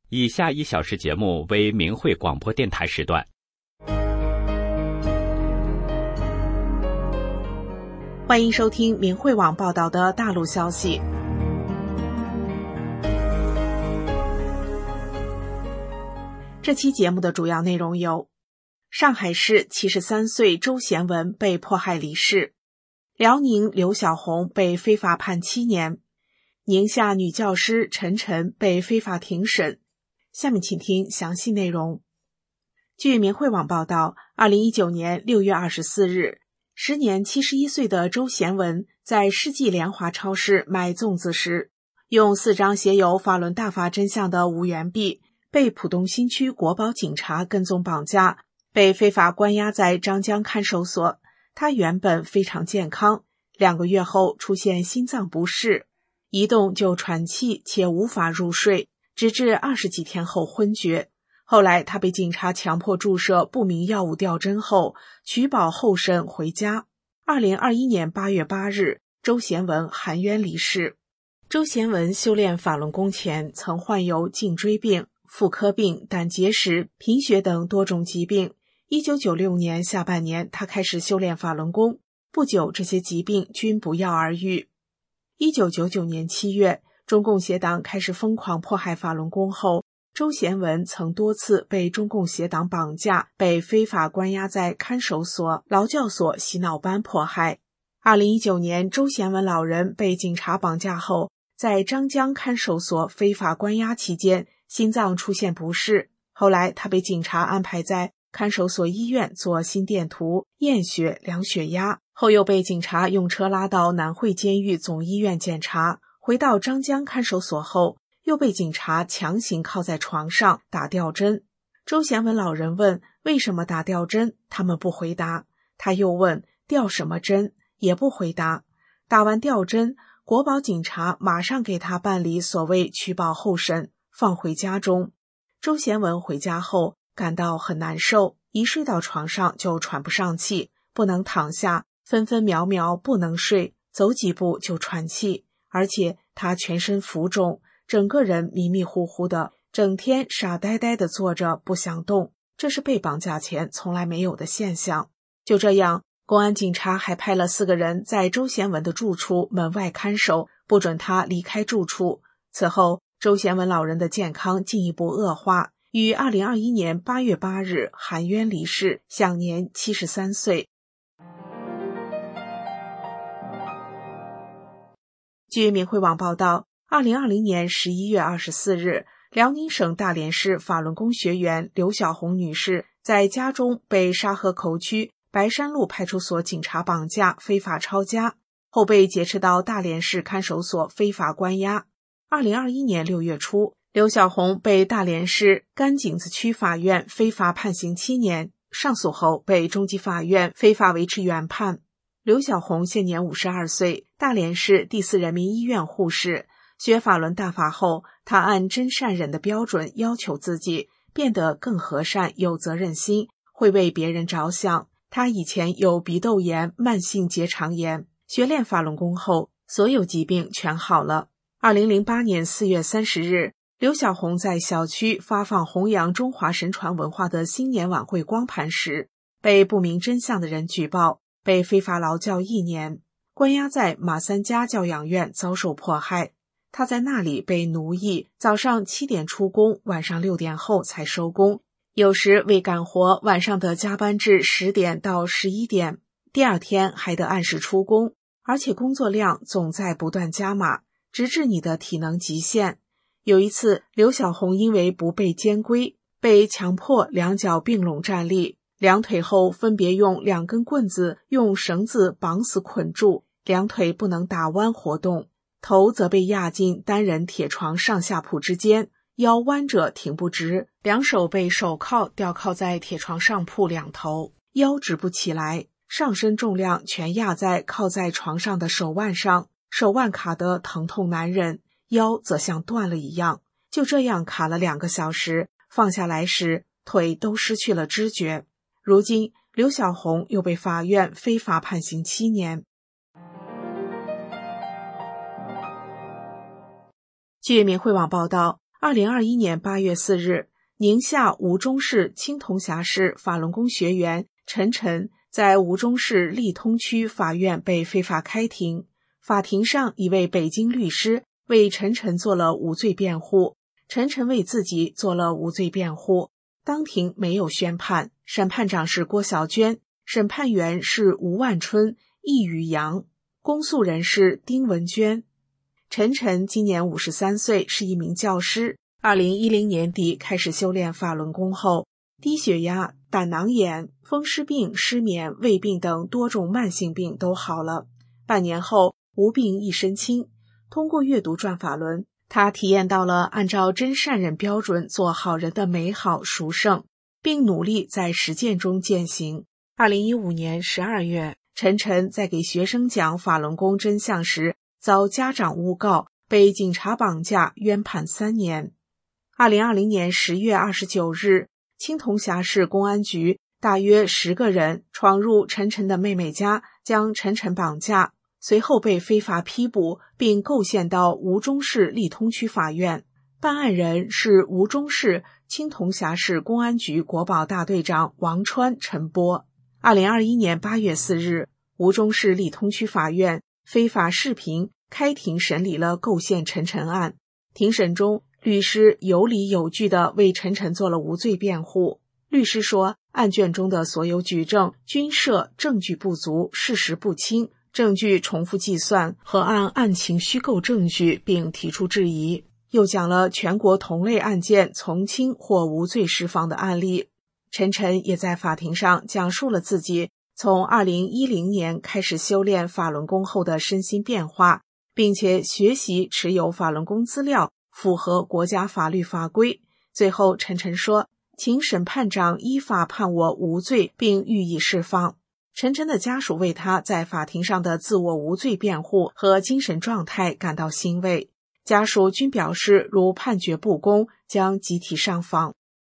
以下1小时节目为明慧广播电台时段。 欢迎收听明慧网报道的大陆消息。这期节目的主要内容有：上海市73岁周贤文被迫害离世，辽宁刘小红被非法判7年，宁夏女教师陈晨被非法庭审。下面请听详细内容。据明慧网报道，2019年6月24日，时年71岁的周贤文在世纪联华超市买粽子时，用4张写有法轮大法真相的5元币，被浦东新区国保警察跟踪绑架，被非法关押在张江看守所。他原本非常健康，2个月后出现心脏不适，一动就喘气且无法入睡，直至20几天后昏厥。后来他被警察强迫注射不明药物吊针后，取保候审回家。2021年8月8日，周贤文含冤离世。周贤文修炼法轮功前曾患有颈椎病、妇科病、胆结石、贫血等多种疾病。1996年下半年，他开始修炼法轮功，不久这些疾病均不药而愈。1999年7月，中共协党开始疯狂迫害法轮功后，周贤文曾多次被中共协党绑架，被非法关押在看守所、劳教所、洗脑班迫害。2019年，周贤文老人被警察绑架后，在张江看守所非法关押期间，心脏出现不适。后来他被警察安排在看守所医院做心电图、验血、量血压，后又被警察用车拉到南汇监狱总医院检查。回到张江看守所后，又被警察强行铐在床上打吊针。周贤文老人问为什么打吊针，他们不回答。他又问吊什么针，也不回答。打完吊针，国保警察马上给他办理所谓取保候审，放回家中。周贤文回家后感到很难受，一睡到床上就喘不上气，不能躺下，分分秒秒不能睡，走几步就喘气，而且他全身浮肿，整个人迷迷糊糊的，整天傻呆呆地坐着不想动，这是被绑架前从来没有的现象。就这样，公安警察还派了4个人在周贤文的住处门外看守，不准他离开住处。此后，周贤文老人的健康进一步恶化，于2021年8月8日含冤离世，享年73岁。据明慧网报道，2020年11月24日，辽宁省大连市法轮功学员刘小红女士在家中被沙河口区白山路派出所警察绑架，非法抄家，后被劫持到大连市看守所非法关押。2021年6月初，刘小红被大连市甘井子区法院非法判刑7年，上诉后被中级法院非法维持原判。刘小红现年52岁，大连市第4人民医院护士。学法轮大法后，他按真善忍的标准要求自己，变得更和善有责任心，会为别人着想。他以前有鼻窦炎、慢性结肠炎，学练法轮功后，所有疾病全好了。2008年4月30日，刘小红在小区发放弘扬中华神传文化的新年晚会光盘时，被不明真相的人举报，被非法劳教1年，关押在马三家教养院遭受迫害。他在那里被奴役，早上7点出工，晚上6点后才收工，有时为赶活，晚上得加班至10点到11点，第二天还得按时出工，而且工作量总在不断加码，直至你的体能极限。有一次，刘小红因为不被监规，被强迫2脚并拢站立，2腿后分别用2根棍子用绳子绑死捆住，2腿不能打弯活动，头则被压进单人铁床上下铺之间，腰弯着挺不直，2手被手铐吊铐在铁床上铺2头，腰直不起来，上身重量全压在靠在床上的手腕上，手腕卡得疼痛难忍，腰则像断了一样。就这样卡了2个小时，放下来时腿都失去了知觉。如今刘小红又被法院非法判刑7年。据明慧网报道 2021年8月4日，宁夏吴忠市青铜峡市法轮功学员陈晨在吴忠市利通区法院被非法开庭。法庭上，一位北京律师为陈晨做了无罪辩护，陈晨为自己做了无罪辩护。当庭没有宣判，审判长是郭小娟，审判员是吴万春、易宇阳，公诉人是丁文娟。陈晨今年53岁，是一名教师。2010年底开始修炼法轮功后，低血压、胆囊炎、风湿病、失眠、胃病等多种慢性病都好了。半年后，无病一身轻。通过阅读《转法轮》，他体验到了按照真善忍标准做好人的美好殊胜，并努力在实践中践行。2015年12月，陈晨在给学生讲法轮功真相时，遭家长诬告，被警察绑架，冤判3年。2020年10月29日，青铜峡市公安局大约10个人闯入陈晨的妹妹家，将陈晨绑架，随后被非法批捕，并构陷到吴忠市利通区法院。办案人是吴忠市青铜峡市公安局国保大队长王川、陈波。2021年8月4日，吴忠市利通区法院非法视频开庭审理了构陷陈晨案。庭审中，律师有理有据地为陈晨做了无罪辩护。律师说，案卷中的所有举证均涉证据不足、事实不清、证据重复计算和按案情虚构证据，并提出质疑。又讲了全国同类案件从轻或无罪释放的案例。陈晨也在法庭上讲述了自己从2010年开始修炼法轮功后的身心变化，并且学习持有法轮功资料，符合国家法律法规。最后，陈晨说，请审判长依法判我无罪，并予以释放。陈晨的家属为他在法庭上的自我无罪辩护和精神状态感到欣慰，家属均表示，如判决不公，将集体上访。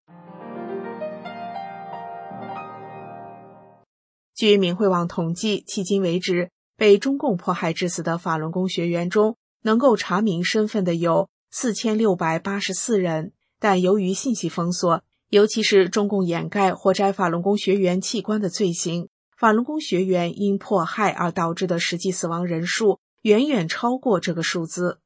据明慧网统计，迄今为止，被中共迫害致死的法轮功学员中，能够查明身份的有4684人，但由于信息封锁，尤其是中共掩盖或摘法轮功学员器官的罪行，法轮功学员因迫害而导致的实际死亡人数远远超过这个数字。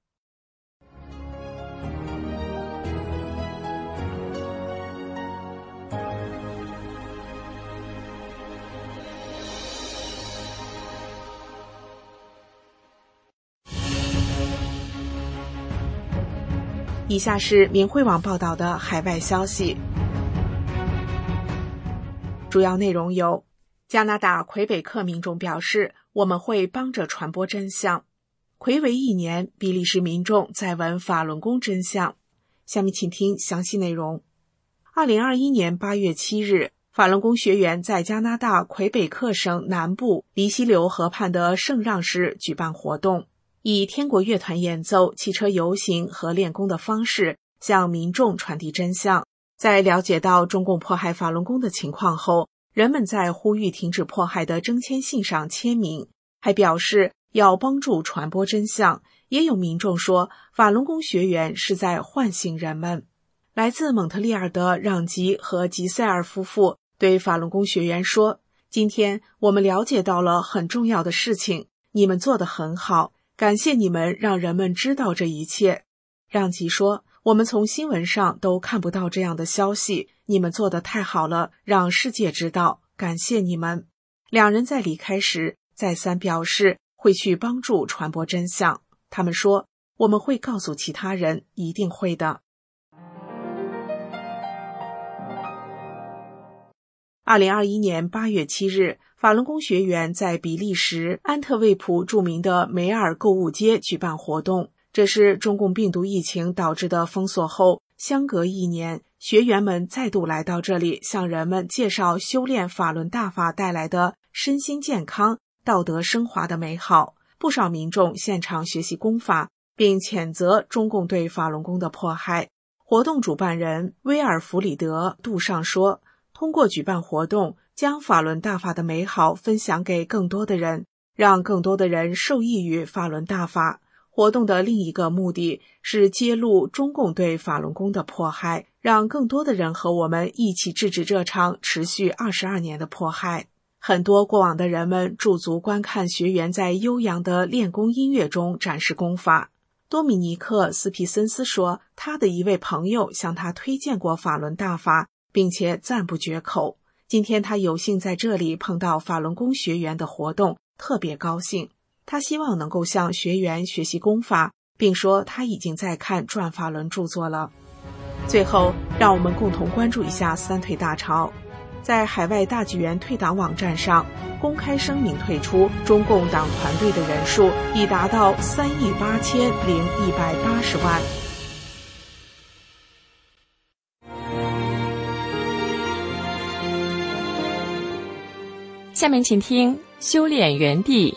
以下是明慧网报道的海外消息，主要内容有：加拿大魁北克民众表示，我们会帮着传播真相。睽违1年，比利时民众在闻法轮功真相。下面请听详细内容。2021年8月7日，法轮功学员在加拿大魁北克省南部黎西流河畔的圣让市举办活动，以天国乐团演奏、汽车游行和练功的方式向民众传递真相。在了解到中共迫害法轮功的情况后，人们在呼吁停止迫害的征签信上签名，还表示要帮助传播真相。也有民众说，法轮功学员是在唤醒人们。来自蒙特利尔的让吉和吉塞尔夫妇对法轮功学员说，今天我们了解到了很重要的事情，你们做得很好，感谢你们让人们知道这一切。让吉说，我们从新闻上都看不到这样的消息，你们做得太好了，让世界知道，感谢你们。两人在离开时再三表示会去帮助传播真相。他们说，我们会告诉其他人，一定会的。2021年8月7日，法轮功学员在比利时安特卫普著名的梅尔购物街举办活动。这是中共病毒疫情导致的封锁后，相隔1年，学员们再度来到这里，向人们介绍修炼法轮大法带来的身心健康、道德升华的美好。不少民众现场学习功法，并谴责中共对法轮功的迫害。活动主办人威尔弗里德·杜尚说，通过举办活动，将法轮大法的美好分享给更多的人，让更多的人受益于法轮大法。 活动的另一个目的是揭露中共对法轮功的迫害，让更多的人和我们一起制止这场持续22年的迫害。很多过往的人们驻足观看学员在悠扬的练功音乐中展示功法。多米尼克·斯皮森斯说，他的一位朋友向他推荐过法轮大法，并且赞不绝口。今天他有幸在这里碰到法轮功学员的活动，特别高兴。他希望能够向学员学习功法，并说他已经在看转法轮著作了。最后，让我们共同关注一下三退大潮。在海外大纪元退党网站上公开声明退出中共党团队的人数已达到3.80180万。 下面请听修炼园地。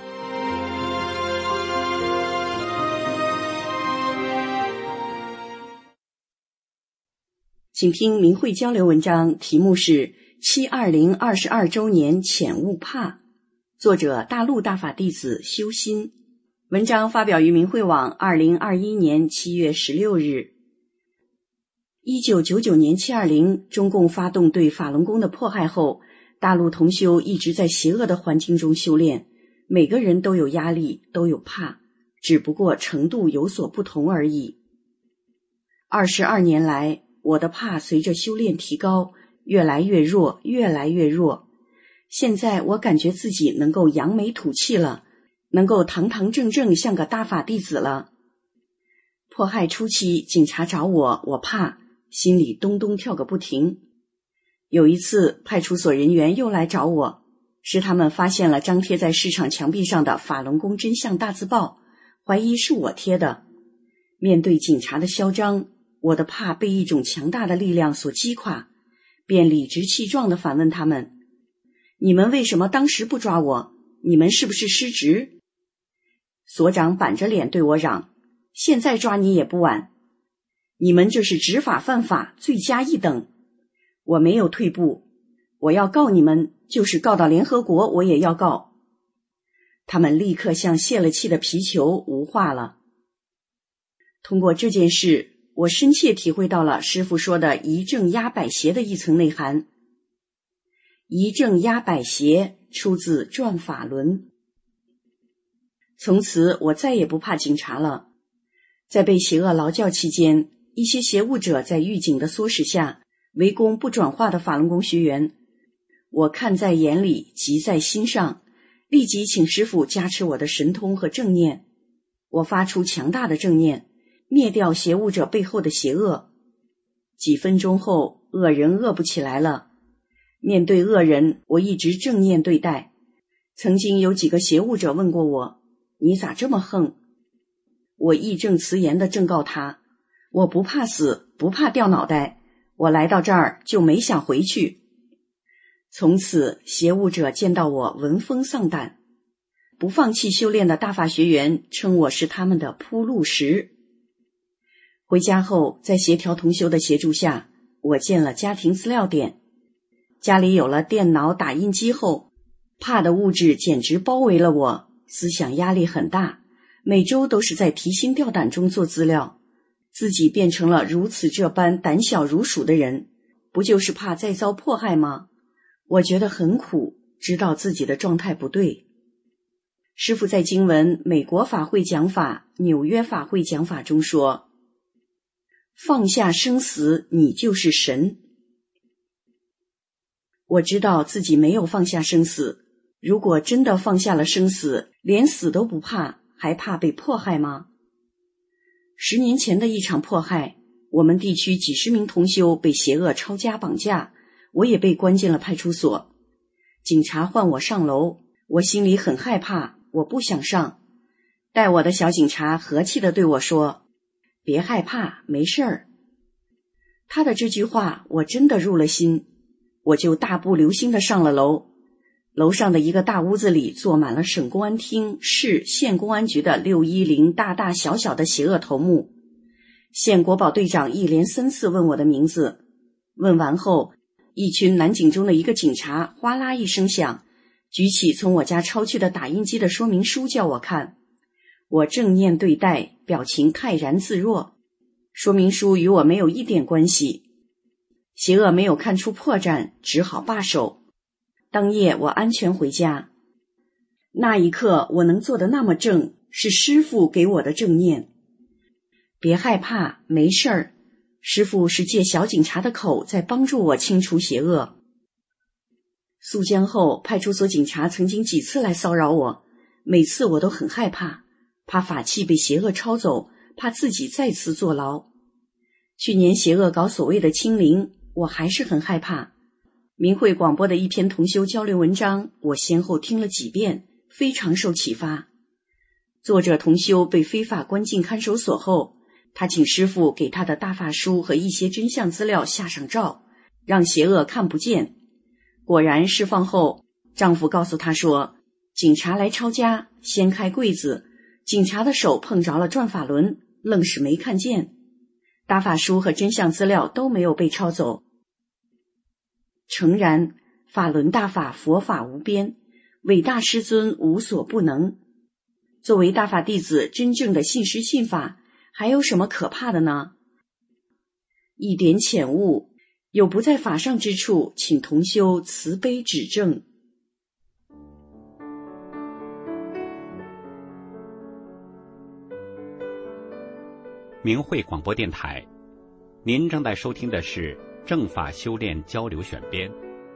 请听明慧交流文章，题目是720 22周年浅悟怕，作者大陆大法弟子修心。文章发表于明慧网2021年7月16日。1999年720，中共发动对法轮功的迫害后，大陆同修一直在邪恶的环境中修炼，每个人都有压力，都有怕，只不过程度有所不同而已。22年来，我的怕随着修炼提高，越来越弱，越来越弱。现在我感觉自己能够扬眉吐气了，能够堂堂正正像个大法弟子了。迫害初期，警察找我，我怕，心里咚咚跳个不停。有一次，派出所人员又来找我，是他们发现了张贴在市场墙壁上的法轮功真相大字报，怀疑是我贴的。面对警察的嚣张，我的怕被一种强大的力量所击垮，便理直气壮地反问他们：你们为什么当时不抓我？你们是不是失职？所长板着脸对我嚷：现在抓你也不晚，你们这是执法犯法，罪加一等。我没有退步，我要告你们，就是告到联合国我也要告。他们立刻像泄了气的皮球，无话了。通过这件事，我深切体会到了师父说的一正压百邪的一层内涵。一正压百邪出自转法轮。从此我再也不怕警察了。在被邪恶劳教期间，一些邪物者在狱警的唆使下围攻不转化的法轮功学员，我看在眼里，急在心上，立即请师父加持我的神通和正念。我发出强大的正念，灭掉邪物者背后的邪恶。几分钟后，恶人恶不起来了。面对恶人，我一直正念对待。曾经有几个邪物者问过我：你咋这么横？我义正辞严地正告他：我不怕死，不怕掉脑袋，我来到这儿就没想回去。从此，邪物者见到我闻风丧胆。不放弃修炼的大法学员称我是他们的铺路石。回家后，在协调同修的协助下，我建了家庭资料点。家里有了电脑打印机后，怕的物质简直包围了我，思想压力很大，每周都是在提心吊胆中做资料。自己变成了如此这般胆小如鼠的人，不就是怕再遭迫害吗？我觉得很苦，知道自己的状态不对。师父在经文美国法会讲法、纽约法会讲法中说：放下生死，你就是神。我知道自己没有放下生死，如果真的放下了生死，连死都不怕，还怕被迫害吗？10年前的一场迫害，我们地区几十名同修被邪恶抄家绑架，我也被关进了派出所。警察唤我上楼，我心里很害怕，我不想上。带我的小警察和气地对我说：别害怕，没事儿。他的这句话我真的入了心，我就大步流星地上了楼。楼上的一个大屋子里坐满了省公安厅、市、县公安局的610大大小小的邪恶头目。县国保队长一连3次问我的名字，问完后，一群男警中的一个警察哗啦一声响，举起从我家抄去的打印机的说明书叫我看。 我正念对待，表情泰然自若。说明书与我没有一点关系。邪恶没有看出破绽，只好罢手。当夜我安全回家。那一刻我能做得那么正，是师父给我的正念。别害怕，没事儿。师父是借小警察的口在帮助我清除邪恶。肃江后，派出所警察曾经几次来骚扰我，每次我都很害怕，怕法器被邪恶抄走，怕自己再次坐牢。去年邪恶搞所谓的清零，我还是很害怕。明慧广播的一篇同修交流文章，我先后听了几遍，非常受启发。作者同修被非法关进看守所后，他请师父给他的大法书和一些真相资料下上罩，让邪恶看不见。果然释放后，丈夫告诉他说，警察来抄家，掀开柜子，警察的手碰着了转法轮，愣是没看见。大法书和真相资料都没有被抄走。诚然，法轮大法，佛法无边，伟大师尊无所不能。作为大法弟子，真正的信师信法，还有什么可怕的呢？一点浅悟，有不在法上之处，请同修慈悲指正。 明慧广播电台，您正在收听的是正法修炼交流选编。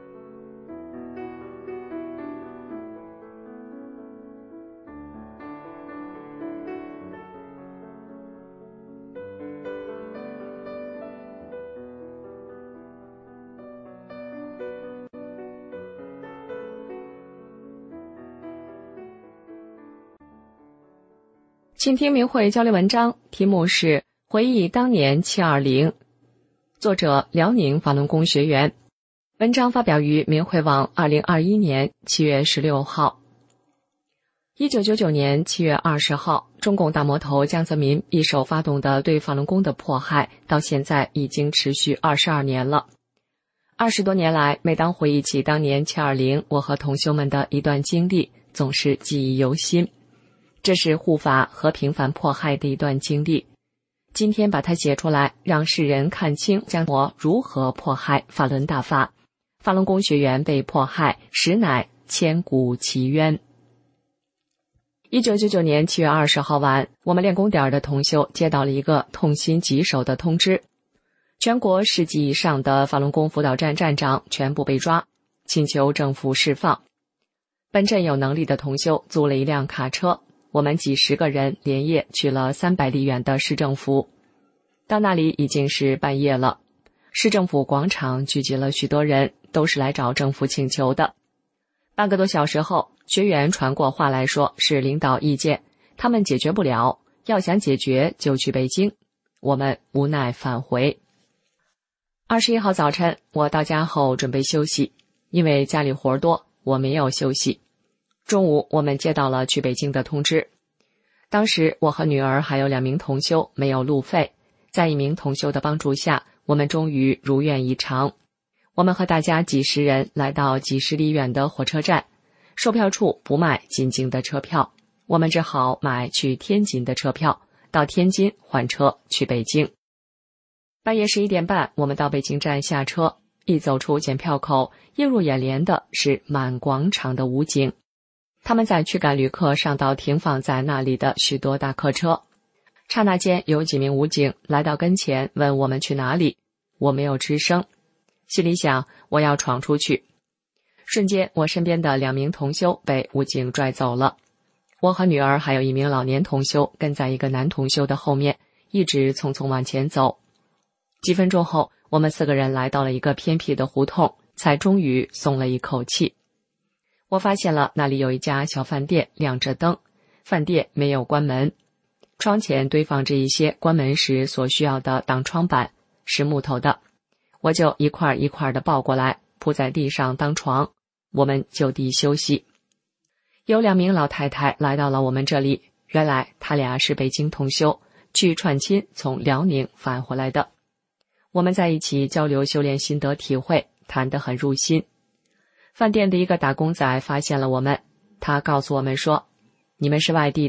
请听明慧交流文章，题目是回忆当年720，作者辽宁法轮功学员。文章发表于明慧网2021年7月16号。1999年7月20号，中共大魔头江泽民一手发动的对法轮功的迫害，到现在已经持续22年了。20多年来，每当回忆起当年720我和同修们的一段经历，总是记忆犹新。这是护法和平反迫害的一段经历，今天把它写出来，让世人看清江魔如何迫害法轮大法，法轮功学员被迫害，实乃千古奇冤。1999年7月20号晚，我们练功点的同修接到了一个痛心疾首的通知，全国10级以上的法轮功辅导站站长全部被抓，请求政府释放。本镇有能力的同修租了一辆卡车，我们几十个人连夜去了300里远的市政府。到那里已经是半夜了，市政府广场聚集了许多人，都是来找政府请求的。半个多小时后，学员传过话来说是领导意见，他们解决不了，要想解决就去北京。我们无奈返回。21号早晨，我到家后准备休息，因为家里活多，我没有休息。中午我们接到了去北京的通知，当时我和女儿还有2名同修没有路费，在1名同修的帮助下，我们终于如愿以偿。我们和大家几十人来到几十里远的火车站，售票处不卖进京的车票，我们只好买去天津的车票，到天津换车去北京。半夜11点半，我们到北京站下车，一走出检票口，映入眼帘的是满广场的武警。他们在驱赶旅客上到停放在那里的许多大客车。刹那间，有几名武警来到跟前，问我们去哪里。我没有吱声，心里想我要闯出去。瞬间，我身边的2名同修被武警拽走了。我和女儿还有1名老年同修跟在一个男同修的后面，一直匆匆往前走。几分钟后，我们4个人来到了一个偏僻的胡同，才终于松了一口气。我发现了那里有一家小饭店亮着灯，饭店没有关门，窗前堆放着一些关门时所需要的挡窗板，是木头的，我就一块一块的抱过来，铺在地上当床，我们就地休息。有2名老太太来到了我们这里，原来她俩是北京同修，去串亲从辽宁返回来的。我们在一起交流修炼心得体会，谈得很入心。饭店的一个打工仔发现了我们，他告诉我们说，你们是外地的，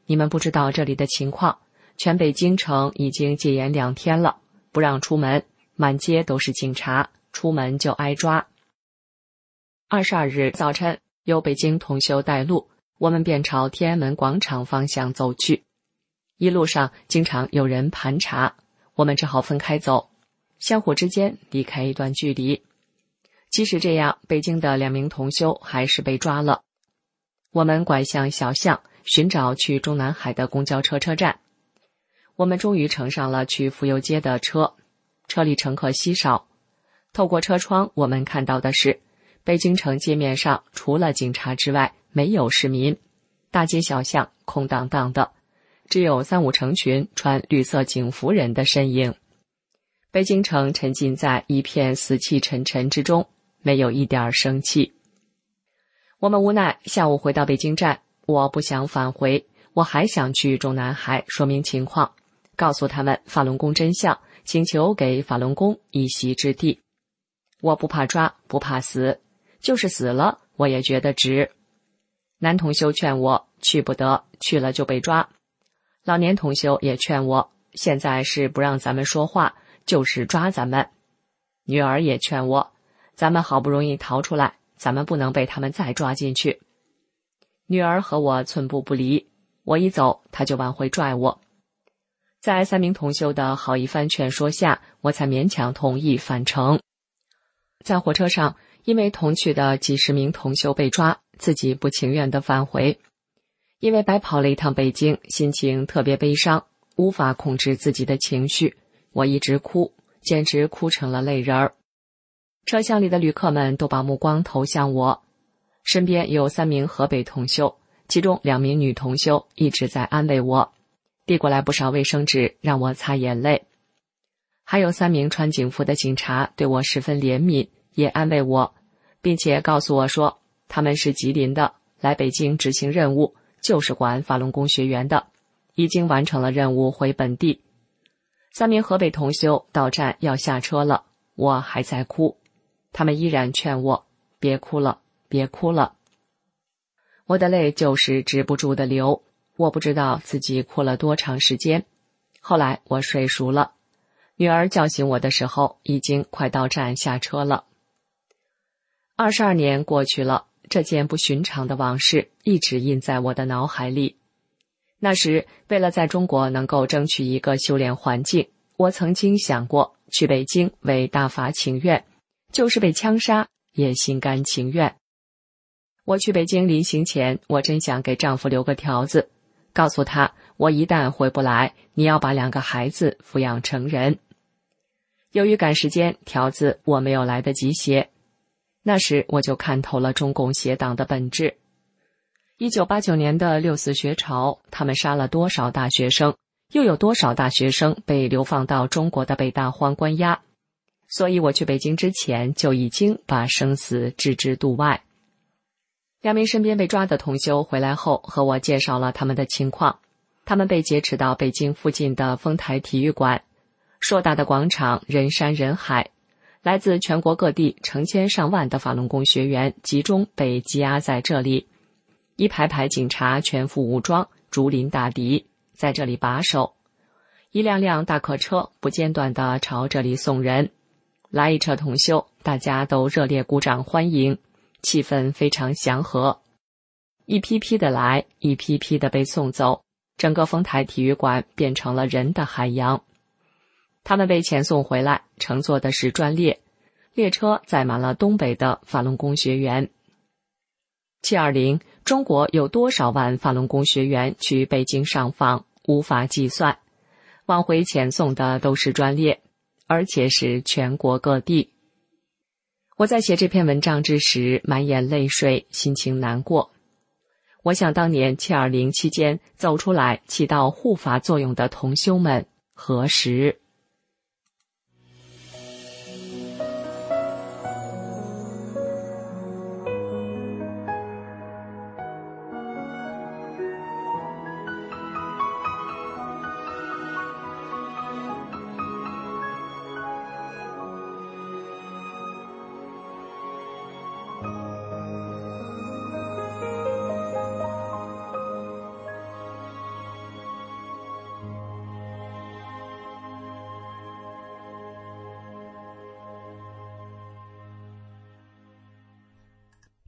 你们不知道这里的情况，全北京城已经戒严2天了，不让出门，满街都是警察，出门就挨抓。22日早晨，由北京同修带路，我们便朝天安门广场方向走去。一路上经常有人盘查，我们只好分开走，相互之间离开一段距离。即使这样，北京的2名同修还是被抓了。我们拐向小巷，寻找去中南海的公交车车站。我们终于乘上了去妇幼街的车，车里乘客稀少。透过车窗，我们看到的是北京城街面上除了警察之外没有市民，大街小巷空荡荡的，只有3、5成群穿绿色警服人的身影。北京城沉浸在一片死气沉沉之中，没有一点生气。我们无奈下午回到北京站，我不想返回，我还想去中南海说明情况，告诉他们法轮功真相，请求给法轮功一席之地。我不怕抓，不怕死，就是死了我也觉得值。男同修劝我去不得，去了就被抓。老年同修也劝我，现在是不让咱们说话，就是抓咱们。女儿也劝我，咱们好不容易逃出来，咱们不能被他们再抓进去。女儿和我寸步不离，我一走她就往回拽我。在3名同修的好一番劝说下，我才勉强同意返程。在火车上，因为同去的几十名同修被抓，自己不情愿地返回。因为白跑了一趟北京，心情特别悲伤，无法控制自己的情绪，我一直哭，简直哭成了泪人儿。车厢里的旅客们都把目光投向我，身边有3名河北同修，其中2名女同修一直在安慰我，递过来不少卫生纸让我擦眼泪。还有3名穿警服的警察对我十分怜悯，也安慰我，并且告诉我说他们是吉林的，来北京执行任务，就是管法轮功学员的，已经完成了任务回本地。3名河北同修到站要下车了，我还在哭，他们依然劝我别哭了，别哭了。我的泪就是止不住的流，我不知道自己哭了多长时间。后来我睡熟了，女儿叫醒我的时候，已经快到站下车了。22年过去了，这件不寻常的往事一直印在我的脑海里。那时，为了在中国能够争取一个修炼环境，我曾经想过去北京为大法请愿，就是被枪杀也心甘情愿。我去北京临行前，我真想给丈夫留个条子，告诉他我一旦回不来，你要把2个孩子抚养成人。由于赶时间，条子我没有来得及写。那时我就看透了中共邪党的本质。1989年的六四学潮，他们杀了多少大学生，又有多少大学生被流放到中国的北大荒关押。所以我去北京之前就已经把生死置之度外。2名身边被抓的同修回来后和我介绍了他们的情况，他们被劫持到北京附近的丰台体育馆，硕大的广场人山人海，来自全国各地成千上万的法轮功学员集中被羁押在这里，一排排警察全副武装，竹林大敌，在这里把守。一辆辆大客车不间断地朝这里送人，来一车同修，大家都热烈鼓掌欢迎，气氛非常祥和。一批批的来，一批批的被送走，整个丰台体育馆变成了人的海洋。他们被遣送回来，乘坐的是专列，列车载满了东北的法轮功学员。720，中国有多少万法轮功学员去北京上访，无法计算。往回遣送的都是专列，而且是全国各地。我在写这篇文章之时，满眼泪水，心情难过。我想当年720期间走出来起到护法作用的同修们何时？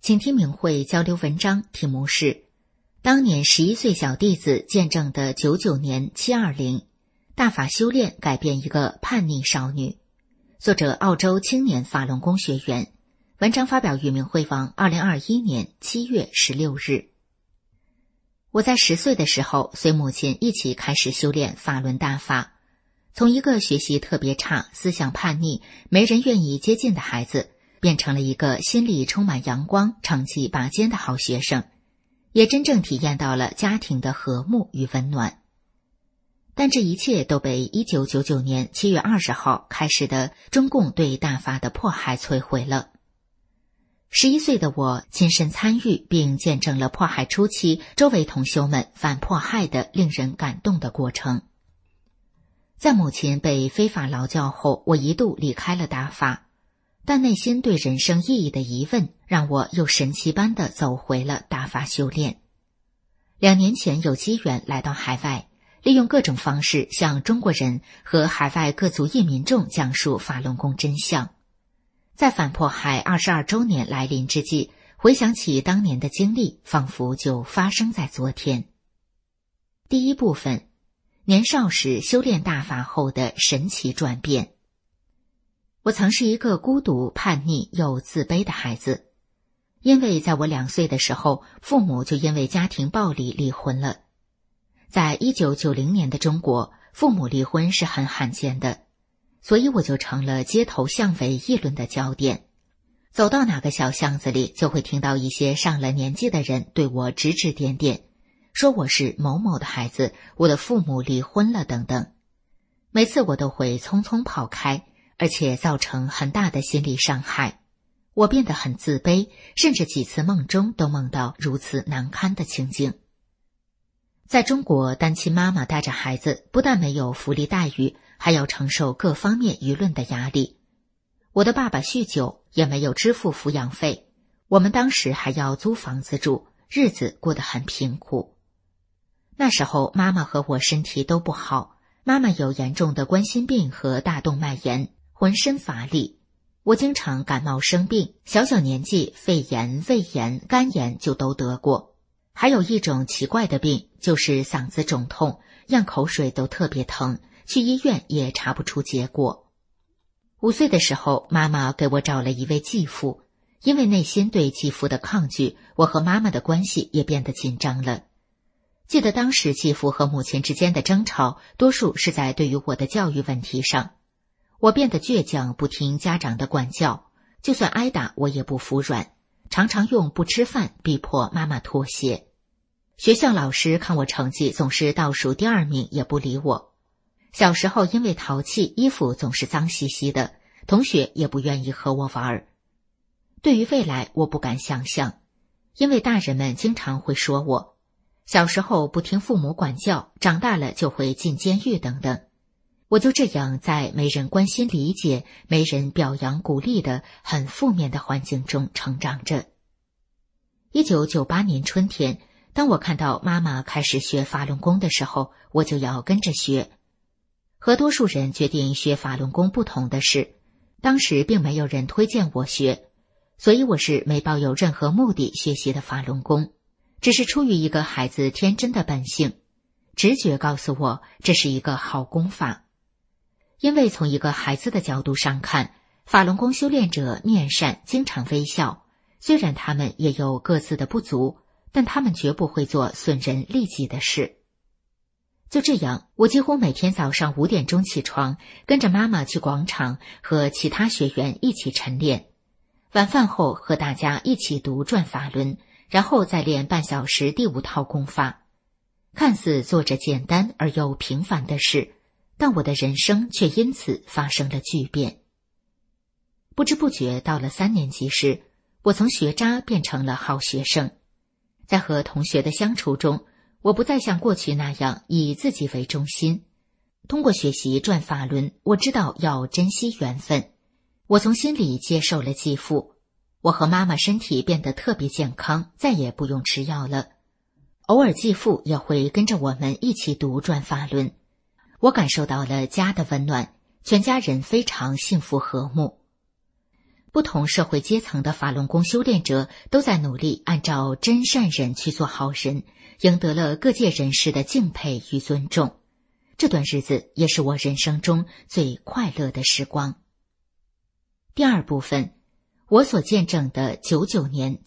请听明慧交流文章，题目是当年11岁小弟子见证的99年720，大法修炼改变一个叛逆少女。作者澳洲青年法轮功学员。文章发表于明慧网2021年7月16日。我在10岁的时候，随母亲一起开始修炼法轮大法，从一个学习特别差、思想叛逆、没人愿意接近的孩子，变成了一个心里充满阳光、成绩拔尖的好学生，也真正体验到了家庭的和睦与温暖。但这一切都被1999年7月20号开始的中共对大法的迫害摧毁了。11岁的我亲身参与并见证了迫害初期周围同修们反迫害的令人感动的过程。在母亲被非法劳教后，我一度离开了大法，但内心对人生意义的疑问让我又神奇般地走回了大法修炼。2年前有机缘来到海外，利用各种方式向中国人和海外各族裔民众讲述法轮功真相。在反迫害22周年来临之际，回想起当年的经历，仿佛就发生在昨天。第一部分，年少时修炼大法后的神奇转变。我曾是一个孤独、叛逆又自卑的孩子，因为在我2岁的时候，父母就因为家庭暴力离婚了。在1990年的中国，父母离婚是很罕见的，所以我就成了街头巷尾议论的焦点。走到哪个小巷子里，就会听到一些上了年纪的人对我指指点点，说我是某某的孩子，我的父母离婚了等等。每次我都会匆匆跑开，而且造成很大的心理伤害。我变得很自卑，甚至几次梦中都梦到如此难堪的情景。在中国，单亲妈妈带着孩子，不但没有福利待遇，还要承受各方面舆论的压力。我的爸爸酗酒，也没有支付抚养费，我们当时还要租房子住，日子过得很贫苦。那时候妈妈和我身体都不好，妈妈有严重的冠心病和大动脉炎，浑身乏力。我经常感冒生病，小小年纪肺炎、胃炎、肝炎就都得过。还有一种奇怪的病，就是嗓子肿痛，咽口水都特别疼，去医院也查不出结果。5岁的时候，妈妈给我找了一位继父，因为内心对继父的抗拒，我和妈妈的关系也变得紧张了。记得当时继父和母亲之间的争吵，多数是在对于我的教育问题上。我变得倔强，不听家长的管教，就算挨打我也不服软，常常用不吃饭逼迫妈妈妥协。学校老师看我成绩总是倒数第2名，也不理我。小时候因为淘气，衣服总是脏兮兮的，同学也不愿意和我玩。对于未来我不敢想象，因为大人们经常会说我小时候不听父母管教，长大了就会进监狱等等。我就这样在没人关心理解、没人表扬鼓励的很负面的环境中成长着。1998年春天，当我看到妈妈开始学法轮功的时候，我就要跟着学。和多数人决定学法轮功不同的是，当时并没有人推荐我学，所以我是没抱有任何目的学习的法轮功，只是出于一个孩子天真的本性，直觉告诉我这是一个好功法。因为从一个孩子的角度上看，法轮功修炼者面善，经常微笑，虽然他们也有各自的不足，但他们绝不会做损人利己的事。就这样，我几乎每天早上5点钟起床，跟着妈妈去广场和其他学员一起晨练，晚饭后和大家一起读转法轮，然后再练半小时第5套功法。看似做着简单而又平凡的事，但我的人生却因此发生了巨变。不知不觉到了3年级时，我从学渣变成了好学生。在和同学的相处中，我不再像过去那样以自己为中心。通过学习转法轮，我知道要珍惜缘分。我从心里接受了继父。我和妈妈身体变得特别健康，再也不用吃药了。偶尔继父也会跟着我们一起读转法轮。我感受到了家的温暖，全家人非常幸福和睦。 不同社会阶层的法轮功修炼者都在努力按照真善忍去做好人，赢得了各界人士的敬佩与尊重。这段日子也是我人生中最快乐的时光。第二部分，我所见证的99年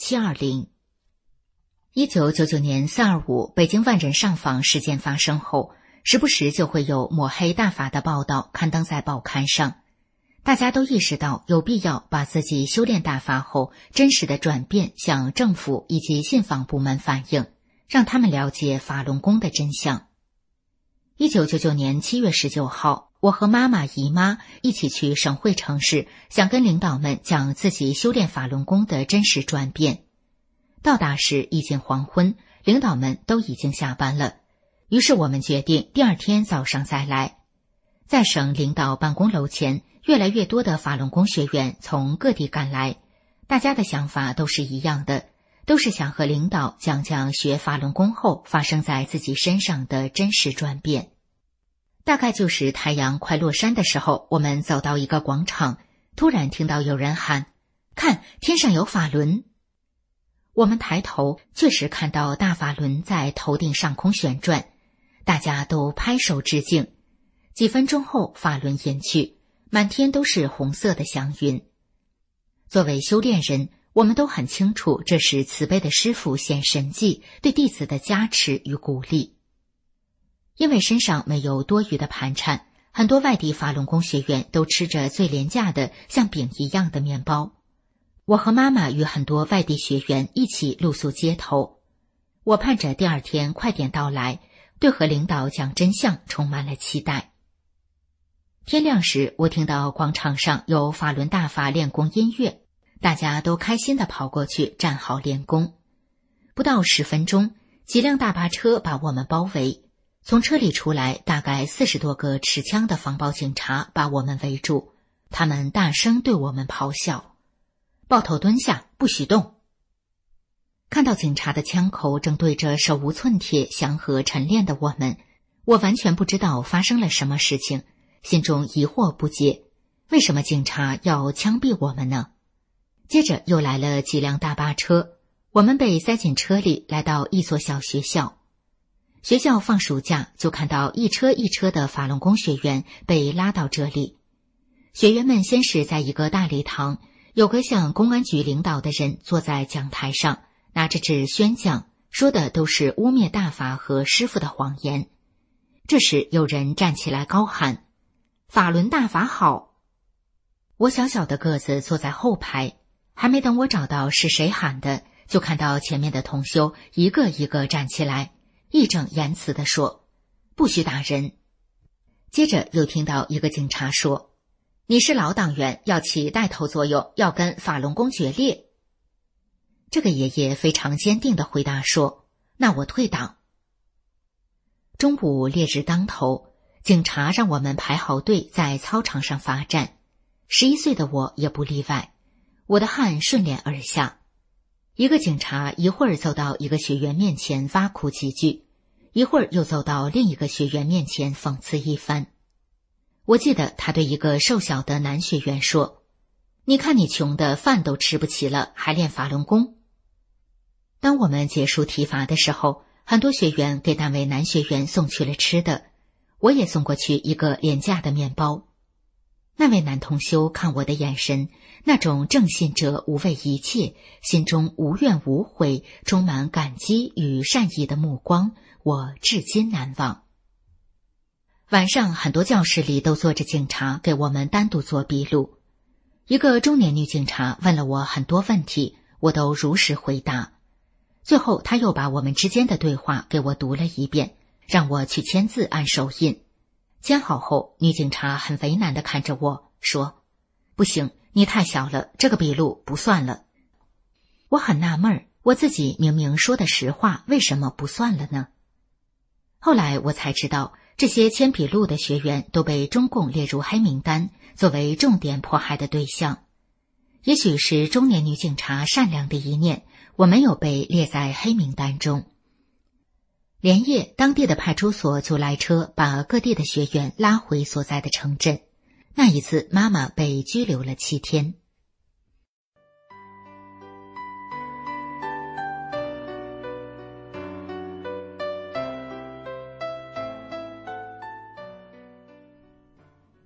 720。1999年425北京万人上访事件发生后，时不时就会有抹黑大法的报道刊登在报刊上。大家都意识到有必要把自己修炼大法后真实的转变向政府以及信访部门反映，让他们了解法轮功的真相。1999年7月19号，我和妈妈、姨妈一起去省会城市，想跟领导们讲自己修炼法轮功的真实转变。到达时已经黄昏，领导们都已经下班了，于是我们决定第二天早上再来。在省领导办公楼前，越来越多的法轮功学员从各地赶来，大家的想法都是一样的，都是想和领导讲讲学法轮功后发生在自己身上的真实转变。大概就是太阳快落山的时候，我们走到一个广场，突然听到有人喊：“看，天上有法轮！”我们抬头，确实看到大法轮在头顶上空旋转，大家都拍手致敬。几分钟后，法轮隐去，满天都是红色的祥云。作为修炼人，我们都很清楚，这是慈悲的师父显神迹，对弟子的加持与鼓励。因为身上没有多余的盘缠，很多外地法轮功学员都吃着最廉价的像饼一样的面包。我和妈妈与很多外地学员一起露宿街头，我盼着第二天快点到来，对和领导讲真相充满了期待。天亮时，我听到广场上有法轮大法练功音乐，大家都开心地跑过去站好练功。不到10分钟，几辆大巴车把我们包围，从车里出来大概40多个持枪的防暴警察把我们围住，他们大声对我们咆哮：“抱头蹲下，不许动！”看到警察的枪口正对着手无寸铁、祥和晨练的我们，我完全不知道发生了什么事情，心中疑惑不解，为什么警察要枪毙我们呢？接着又来了几辆大巴车，我们被塞进车里，来到一所小学校。学校放暑假，就看到一车一车的法轮功学员被拉到这里。学员们先是在一个大礼堂，有个像公安局领导的人坐在讲台上，拿着纸宣讲，说的都是污蔑大法和师父的谎言。这时有人站起来高喊：“法轮大法好！”我小小的个子坐在后排，还没等我找到是谁喊的，就看到前面的同修一个一个站起来，义正言辞地说：“不许打人。”接着又听到一个警察说：“你是老党员，要起带头作用，要跟法轮功决裂。”这个爷爷非常坚定地回答说：“那我退党。”中午烈日当头，警察让我们排好队在操场上罚站，11岁的我也不例外，我的汗顺脸而下。一个警察一会儿走到一个学员面前挖苦几句，一会儿又走到另一个学员面前讽刺一番。我记得他对一个瘦小的男学员说：“你看你穷的饭都吃不起了，还练法轮功。”当我们结束体罚的时候，很多学员给那位男学员送去了吃的，我也送过去一个廉价的面包。那位男同修看我的眼神，那种正信者无畏一切，心中无怨无悔，充满感激与善意的目光，我至今难忘。晚上很多教室里都坐着警察，给我们单独做笔录。一个中年女警察问了我很多问题，我都如实回答。最后她又把我们之间的对话给我读了一遍，让我去签字按手印。签好后，女警察很为难地看着我说：“不行，你太小了，这个笔录不算了。”我很纳闷，我自己明明说的实话，为什么不算了呢？后来我才知道，这些签笔录的学员都被中共列入黑名单，作为重点迫害的对象。也许是中年女警察善良的一念，我没有被列在黑名单中。连夜，当地的派出所就来车把各地的学员拉回所在的城镇。那一次，妈妈被拘留了7天。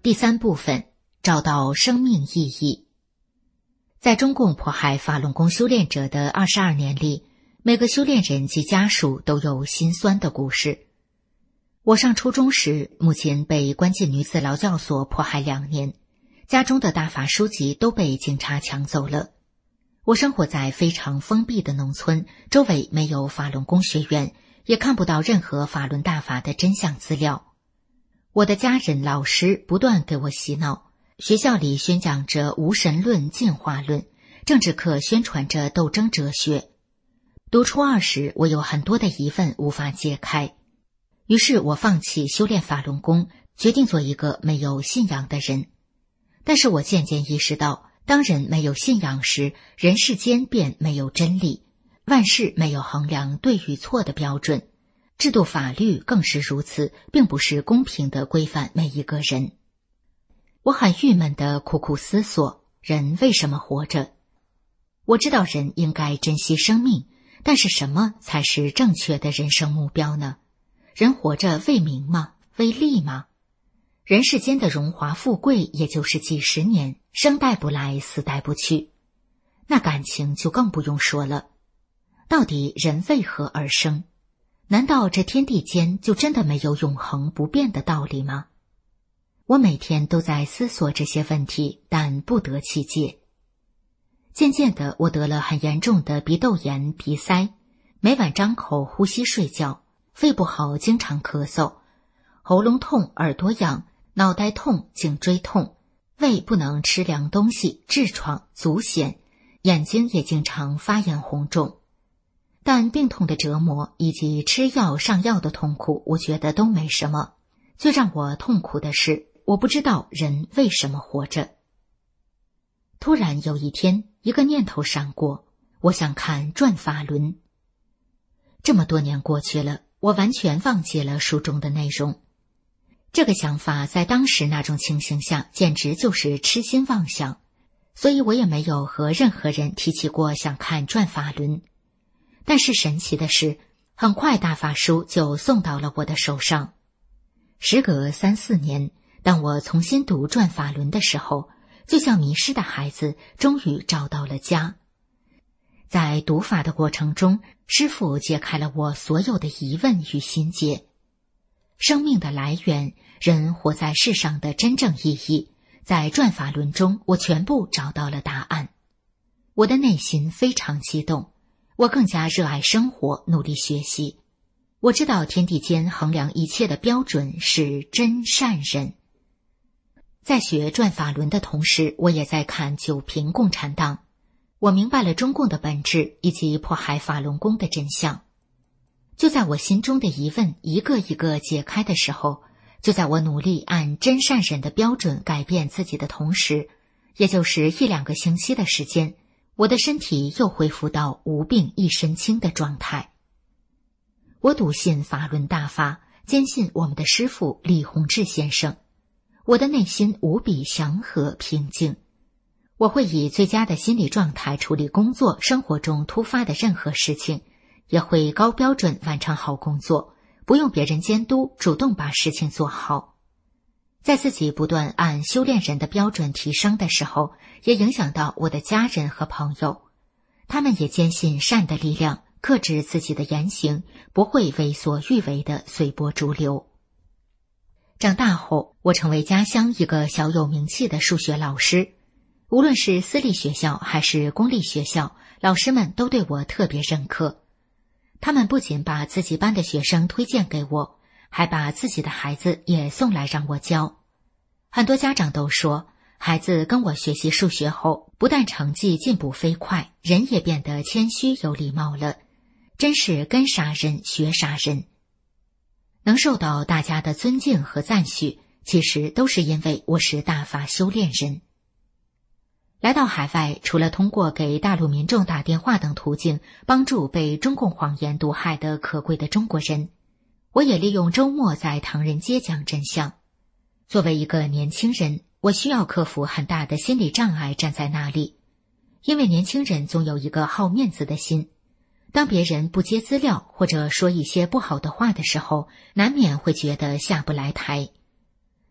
第3部分，找到生命意义。在中共迫害法轮功修炼者的22年里，每个修炼人及家属都有心酸的故事。我上初中时，母亲被关进女子劳教所迫害2年，家中的大法书籍都被警察抢走了。我生活在非常封闭的农村，周围没有法轮功学院，也看不到任何法轮大法的真相资料。我的家人、老师不断给我洗脑，学校里宣讲着无神论、进化论，政治课宣传着斗争哲学。读初2时，我有很多的疑问无法解开，于是我放弃修炼法轮功，决定做一个没有信仰的人。但是我渐渐意识到，当人没有信仰时，人世间便没有真理，万事没有衡量对与错的标准，制度法律更是如此，并不是公平地规范每一个人。我很郁闷地苦苦思索，人为什么活着？我知道人应该珍惜生命，但是什么才是正确的人生目标呢？人活着为名吗？为利吗？人世间的荣华富贵也就是几十年，生带不来，死带不去。那感情就更不用说了。到底人为何而生？难道这天地间就真的没有永恒不变的道理吗？我每天都在思索这些问题，但不得其解。渐渐的，我得了很严重的鼻窦炎、鼻塞，每晚张口呼吸睡觉，肺不好，经常咳嗽，喉咙痛、耳朵痒、脑袋痛、颈椎痛，胃不能吃凉东西，痔疮、足癣，眼睛也经常发炎红肿。但病痛的折磨以及吃药上药的痛苦，我觉得都没什么。最让我痛苦的是，我不知道人为什么活着。突然有一天，一个念头闪过，我想看转法轮。这么多年过去了，我完全忘记了书中的内容。这个想法在当时那种情形下简直就是痴心妄想，所以我也没有和任何人提起过想看转法轮。但是神奇的是，很快大法书就送到了我的手上。时隔3、4年，当我重新读转法轮的时候，就像迷失的孩子终于找到了家。在读法的过程中，师父解开了我所有的疑问与心结。生命的来源，人活在世上的真正意义，在转法轮中我全部找到了答案。我的内心非常激动，我更加热爱生活，努力学习。我知道天地间衡量一切的标准是真善忍。在学转法轮的同时，我也在看九评共产党。我明白了中共的本质以及迫害法轮功的真相。就在我心中的疑问一个一个解开的时候，就在我努力按真善忍的标准改变自己的同时，也就是1、2个星期的时间，我的身体又恢复到无病一身轻的状态。我笃信法轮大法，坚信我们的师父李洪志先生。我的内心无比祥和平静。我会以最佳的心理状态处理工作、生活中突发的任何事情，也会高标准完成好工作，不用别人监督，主动把事情做好。在自己不断按修炼人的标准提升的时候，也影响到我的家人和朋友。他们也坚信善的力量，克制自己的言行，不会为所欲为的随波逐流。长大后，我成为家乡一个小有名气的数学老师。无论是私立学校还是公立学校，老师们都对我特别认可。他们不仅把自己班的学生推荐给我，还把自己的孩子也送来让我教。很多家长都说，孩子跟我学习数学后，不但成绩进步飞快，人也变得谦虚有礼貌了，真是跟啥人学啥人。能受到大家的尊敬和赞许，其实都是因为我是大法修炼人。来到海外，除了通过给大陆民众打电话等途径帮助被中共谎言毒害的可贵的中国人，我也利用周末在唐人街讲真相。作为一个年轻人，我需要克服很大的心理障碍站在那里，因为年轻人总有一个好面子的心。当别人不接资料或者说一些不好的话的时候，难免会觉得下不来台。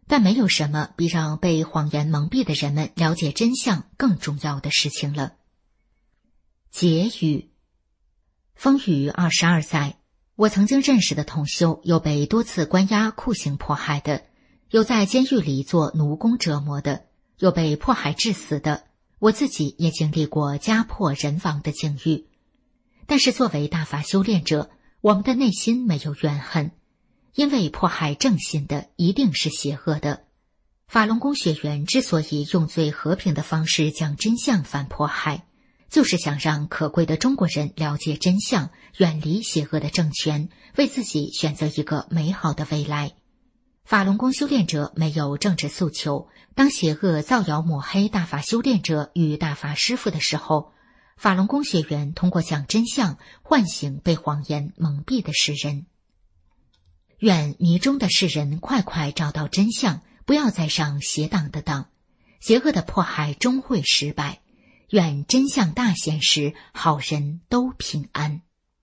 但没有什么比让被谎言蒙蔽的人们了解真相更重要的事情了。结语。风雨22载，我曾经认识的同修有被多次关押酷刑迫害的，有在监狱里做奴工折磨的，有被迫害致死的，我自己也经历过家破人亡的境遇。但是作为大法修炼者，我们的内心没有怨恨，因为迫害正心的一定是邪恶的。法轮功学员之所以用最和平的方式将真相反迫害，就是想让可贵的中国人了解真相，远离邪恶的政权，为自己选择一个美好的未来。法轮功修炼者没有政治诉求，当邪恶造谣抹黑大法修炼者与大法师父的时候，法轮功学员通过讲真相唤醒被谎言蒙蔽的世人。愿迷中的世人快快找到真相，不要再上邪党的当，邪恶的迫害终会失败。愿真相大显时，好人都平安。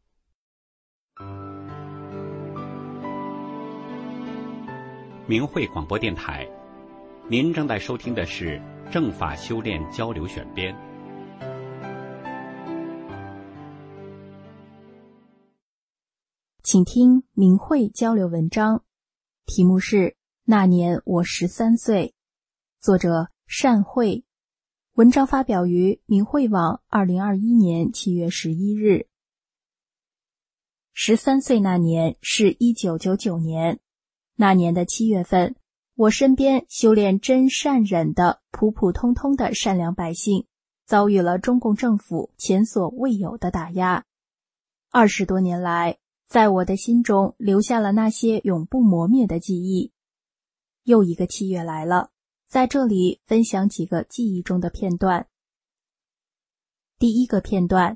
明慧广播电台，您正在收听的是正法修炼交流选编。 请听明慧交流文章，题目是《那年我13岁》，作者善慧。文章发表于明慧网2021年7月11日。13岁那年是1999年，那年的7月份，我身边修炼真善忍的普普通通的善良百姓，遭遇了中共政府前所未有的打压。20多年来，在我的心中留下了那些永不磨灭的记忆。又一个7月来了，在这里分享几个记忆中的片段。第一个片段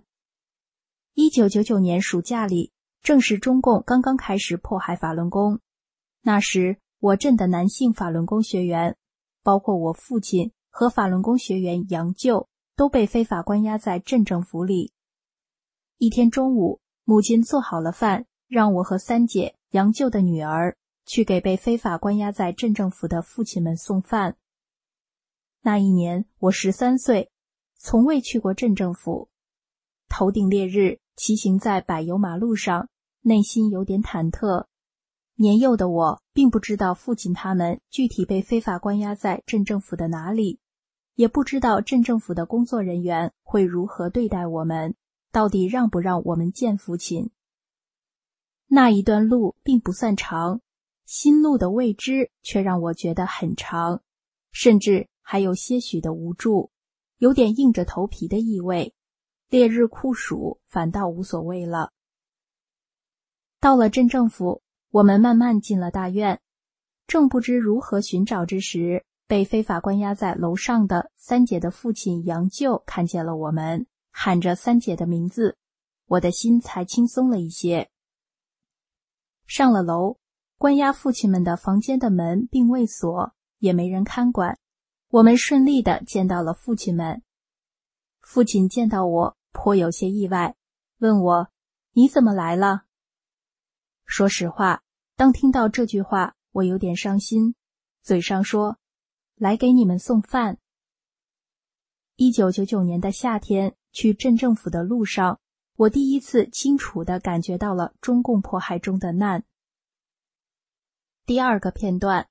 ，1999年暑假里，正是中共刚刚开始迫害法轮功。那时，我镇的男性法轮功学员，包括我父亲和法轮功学员杨舅，都被非法关押在镇政府里。一天中午，母亲做好了饭，让我和三姐、杨舅的女儿去给被非法关押在镇政府的父亲们送饭。那一年我13岁，从未去过镇政府。头顶烈日，骑行在柏油马路上，内心有点忐忑。年幼的我并不知道父亲他们具体被非法关押在镇政府的哪里，也不知道镇政府的工作人员会如何对待我们，到底让不让我们见父亲。那一段路并不算长，心路的未知却让我觉得很长，甚至还有些许的无助，有点硬着头皮的意味。烈日酷暑反倒无所谓了。到了镇政府，我们慢慢进了大院，正不知如何寻找之时，被非法关押在楼上的三姐的父亲杨舅看见了我们，喊着三姐的名字，我的心才轻松了一些。上了楼，关押父亲们的房间的门并未锁，也没人看管，我们顺利地见到了父亲们。父亲见到我颇有些意外，问我：你怎么来了？说实话，当听到这句话，我有点伤心，嘴上说：来给你们送饭。1999年的夏天，去镇政府的路上，我第一次清楚地感觉到了中共迫害中的难。第二个片段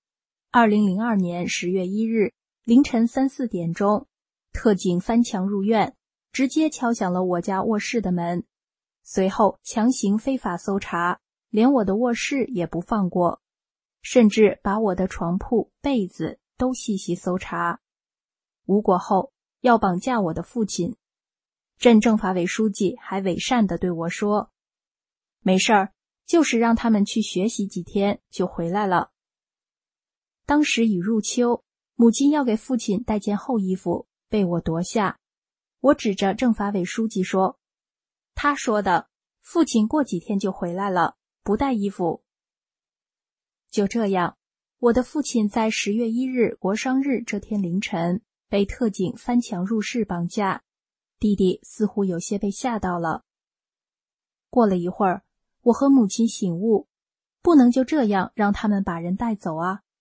，2002年10月1日凌晨3、4点钟，特警翻墙入院，直接敲响了我家卧室的门，随后强行非法搜查，连我的卧室也不放过，甚至把我的床铺、被子都细细搜查。无果后，要绑架我的父亲。镇政法委书记还伪善地对我说：没事儿，就是让他们去学习几天就回来了。当时已入秋，母亲要给父亲带件厚衣服，被我夺下。我指着政法委书记说：他说的，父亲过几天就回来了，不带衣服。就这样，我的父亲在10月1日国殇日这天凌晨被特警翻墙入室绑架，弟弟似乎有些被吓到了。过了一会儿，我和母亲醒悟，不能就这样让他们把人带走啊！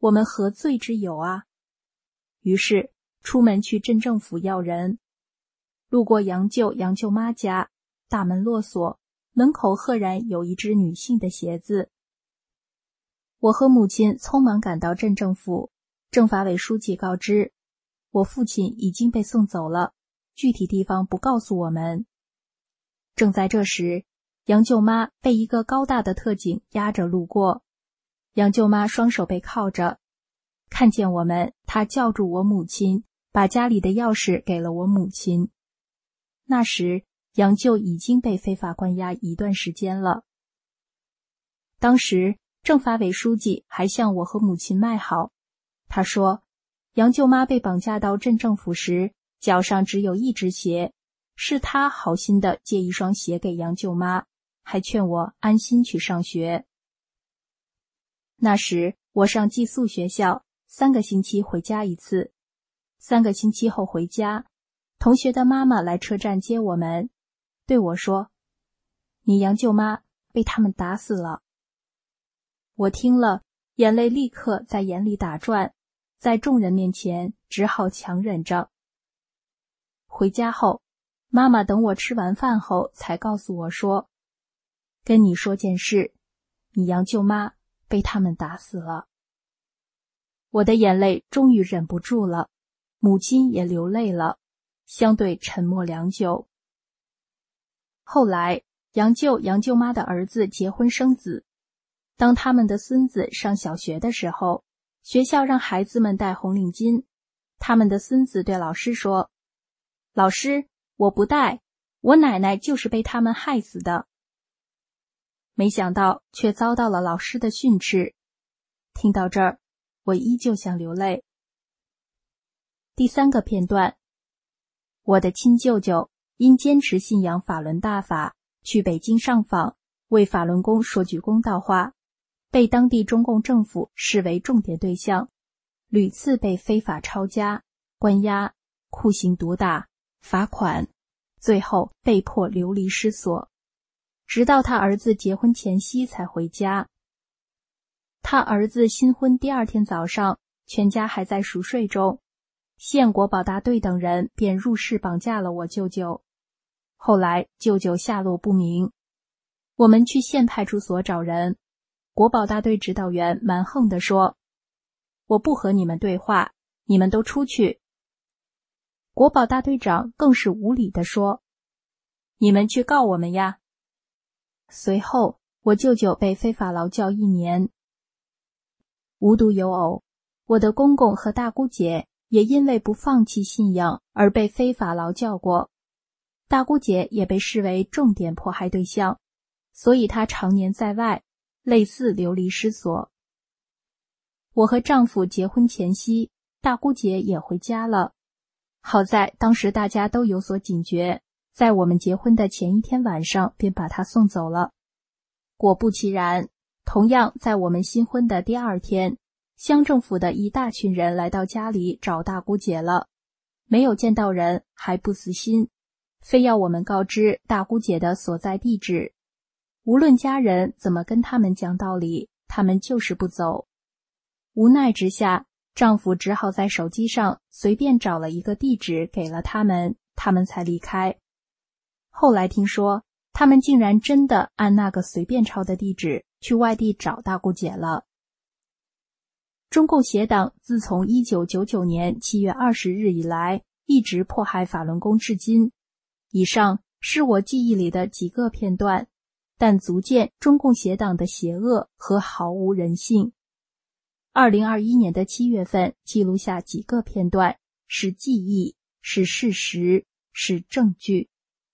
我们何罪之有啊？于是出门去镇政府要人，路过杨舅、杨舅妈家，大门落锁，门口赫然有一只女性的鞋子。我和母亲匆忙赶到镇政府，政法委书记告知，我父亲已经被送走了，具体地方不告诉我们。正在这时，杨舅妈被一个高大的特警压着路过，杨舅妈双手被铐着，看见我们，她叫住我母亲，把家里的钥匙给了我母亲。那时杨舅已经被非法关押一段时间了。当时政法委书记还向我和母亲卖好，他说杨舅妈被绑架到镇政府时，脚上只有一只鞋，是他好心的借一双鞋给杨舅妈，还劝我安心去上学。那时我上寄宿学校，3个星期回家一次，3个星期后回家，同学的妈妈来车站接我们，对我说：“你杨舅妈被他们打死了。”我听了，眼泪立刻在眼里打转，在众人面前只好强忍着。回家后，妈妈等我吃完饭后才告诉我说：“跟你说件事，你杨舅妈被他们打死了。”我的眼泪终于忍不住了，母亲也流泪了，相对沉默良久。后来杨舅、杨舅妈的儿子结婚生子，当他们的孙子上小学的时候，学校让孩子们戴红领巾，他们的孙子对老师说：“老师，我不戴，我奶奶就是被他们害死的。”没想到却遭到了老师的训斥。听到这儿，我依旧想流泪。第3个片段，我的亲舅舅因坚持信仰法轮大法，去北京上访，为法轮功说句公道话，被当地中共政府视为重点对象，屡次被非法抄家、关押、酷刑毒打、罚款，最后被迫流离失所，直到他儿子结婚前夕才回家。他儿子新婚第2天早上，全家还在熟睡中，县国保大队等人便入室绑架了我舅舅。后来舅舅下落不明，我们去县派出所找人，国保大队指导员蛮横地说：“我不和你们对话，你们都出去。”国保大队长更是无理地说：“你们去告我们呀！”随后我舅舅被非法劳教1年。无独有偶，我的公公和大姑姐也因为不放弃信仰而被非法劳教过，大姑姐也被视为重点迫害对象，所以她常年在外，类似流离失所。我和丈夫结婚前夕，大姑姐也回家了。好在当时大家都有所警觉，在我们结婚的前一天晚上便把她送走了。果不其然，同样在我们新婚的第2天，乡政府的一大群人来到家里找大姑姐了，没有见到人还不死心，非要我们告知大姑姐的所在地址。无论家人怎么跟他们讲道理，他们就是不走。无奈之下，丈夫只好在手机上随便找了一个地址给了他们，他们才离开。后来听说，他们竟然真的按那个随便抄的地址去外地找大姑姐了。中共协党自从1999年7月20日以来，一直迫害法轮功至今。以上是我记忆里的几个片段，但足见中共协党的邪恶和毫无人性。2021年的7月份记录下几个片段，是记忆，是事实，是证据。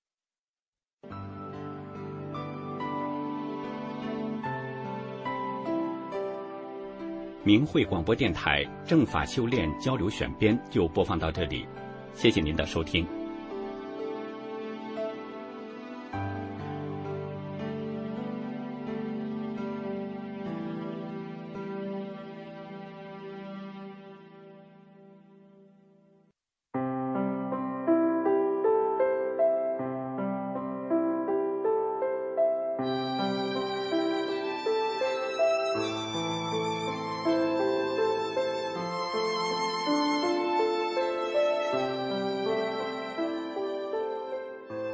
明慧广播电台正法修炼交流选编就播放到这里，谢谢您的收听。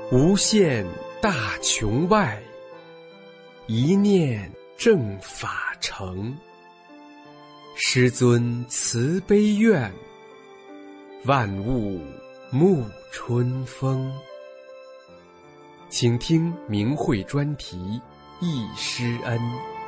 无限大穹外，一念正法成。师尊慈悲愿，万物沐春风。请听明慧专题忆师恩。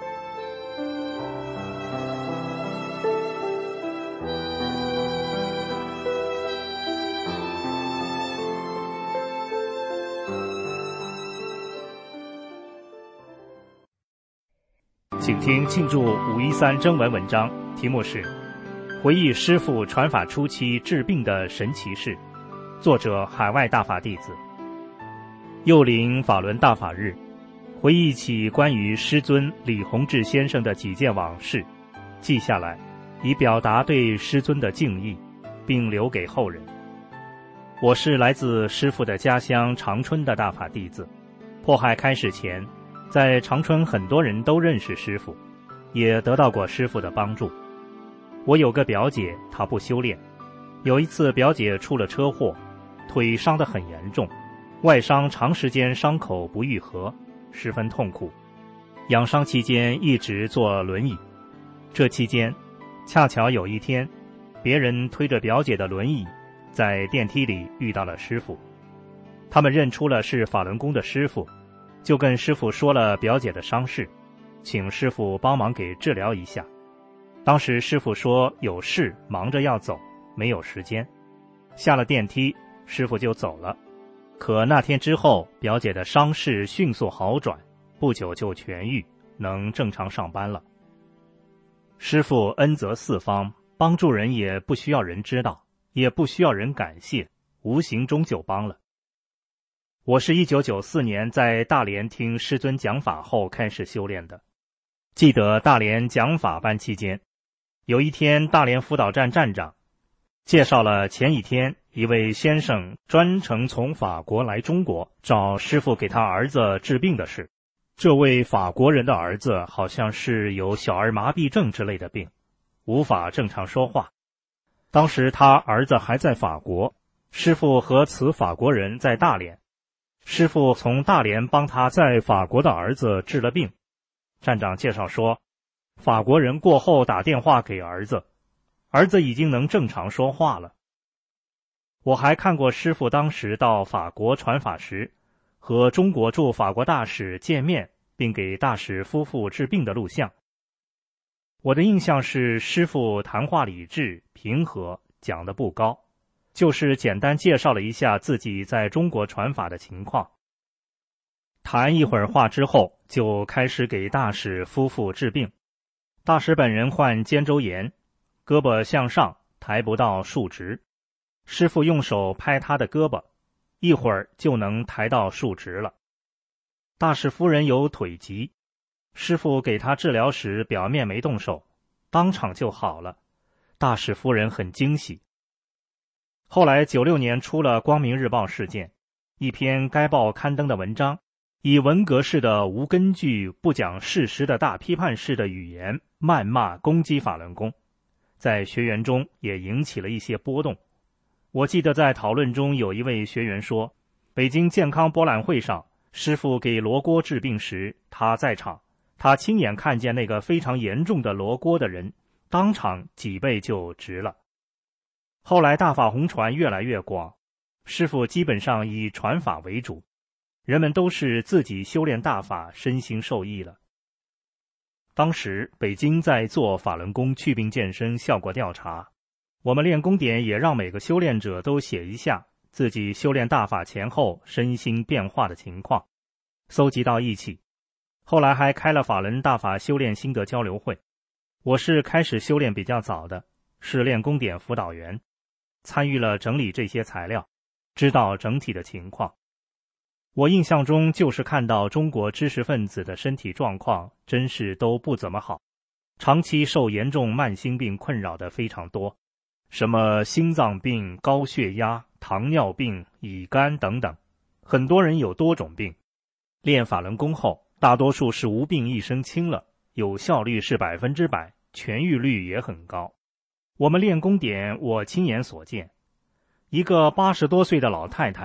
请听庆祝513征文文章，题目是《回忆师父传法初期治病的神奇事》，作者海外大法弟子。幼龄法轮大法日，回忆起关于师尊李洪志先生的几件往事，记下来，以表达对师尊的敬意，并留给后人。我是来自师父的家乡长春的大法弟子。迫害开始前，在长春很多人都认识师父，也得到过师父的帮助。我有个表姐，她不修炼。有一次表姐出了车祸，腿伤得很严重，外伤长时间伤口不愈合，十分痛苦。养伤期间一直坐轮椅。这期间，恰巧有一天，别人推着表姐的轮椅，在电梯里遇到了师父。他们认出了是法轮功的师父，就跟师父说了表姐的伤势，请师父帮忙给治疗一下。当时师父说有事忙着要走，没有时间。下了电梯，师父就走了。可那天之后，表姐的伤势迅速好转，不久就痊愈，能正常上班了。师父恩泽四方，帮助人也不需要人知道，也不需要人感谢，无形中就帮了。我是1994年在大连听师尊讲法后开始修炼的。记得大连讲法班期间，有一天大连辅导站站长介绍了前一天一位先生专程从法国来中国找师父给他儿子治病的事。这位法国人的儿子好像是有小儿麻痹症之类的病，无法正常说话。当时他儿子还在法国，师父和此法国人在大连。师父从大连帮他在法国的儿子治了病。站长介绍说，法国人过后打电话给儿子，儿子已经能正常说话了。我还看过师父当时到法国传法时，和中国驻法国大使见面，并给大使夫妇治病的录像。我的印象是师父谈话理智平和，讲得不高，就是简单介绍了一下自己在中国传法的情况。谈一会儿话之后，就开始给大使夫妇治病。大使本人患肩周炎，胳膊向上抬不到竖直，师父用手拍他的胳膊，一会儿就能抬到竖直了。大使夫人有腿疾，师父给他治疗时表面没动手，当场就好了，大使夫人很惊喜。后来96年出了光明日报事件，一篇该报刊登的文章，以文革式的无根据不讲事实的大批判式的语言谩骂攻击法轮功，在学员中也引起了一些波动。我记得在讨论中有一位学员说，北京健康博览会上师父给罗锅治病时他在场，他亲眼看见那个非常严重的罗锅的人当场脊背就直了。后来大法弘传越来越广，师父基本上以传法为主，人们都是自己修炼大法，身心受益了。当时北京在做法轮功祛病健身效果调查，我们练功点也让每个修炼者都写一下自己修炼大法前后身心变化的情况，搜集到一起。后来还开了法轮大法修炼心得交流会。我是开始修炼比较早的，是练功点辅导员，参与了整理这些材料，知道整体的情况。我印象中就是看到中国知识分子的身体状况真是都不怎么好，长期受严重慢性病困扰的非常多，什么心脏病、高血压、糖尿病、乙肝等等，很多人有多种病。练法轮功后，大多数是无病一身轻了，有效率是100%，痊愈率也很高。我们练功点我亲眼所见，一个80多岁的老太太，